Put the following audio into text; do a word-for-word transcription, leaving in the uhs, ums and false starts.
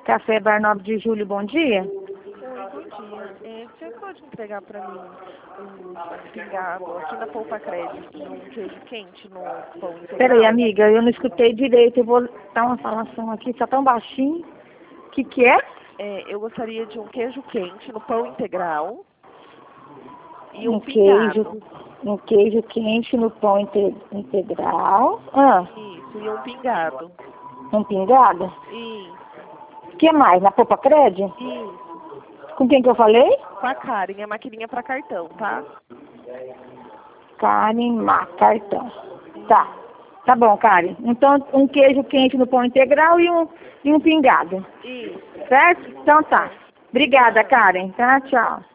Café Bar nove de Julho, bom dia. Oi, bom dia. É, você pode entregar para mim um pingado aqui na Poupa Crédito e um queijo quente no pão integral? Peraí, amiga, eu não escutei direito. Eu vou dar uma falação aqui, só tão baixinho. O que que é? É, eu gostaria de um queijo quente no pão integral e um, Um pingado. queijo, um queijo quente no pão inte- integral. Ah, Isso, e um pingado. um pingado. Isso, O que mais? Na Poupa Crédito? isso. Com quem que eu falei? Com a Karen, a maquininha para cartão, tá? Karen Má, cartão. Tá. Tá bom, Karen. Então, um queijo quente no pão integral e um, e um pingado. Isso. Certo? Então tá. Obrigada, Karen. Tá? Tchau.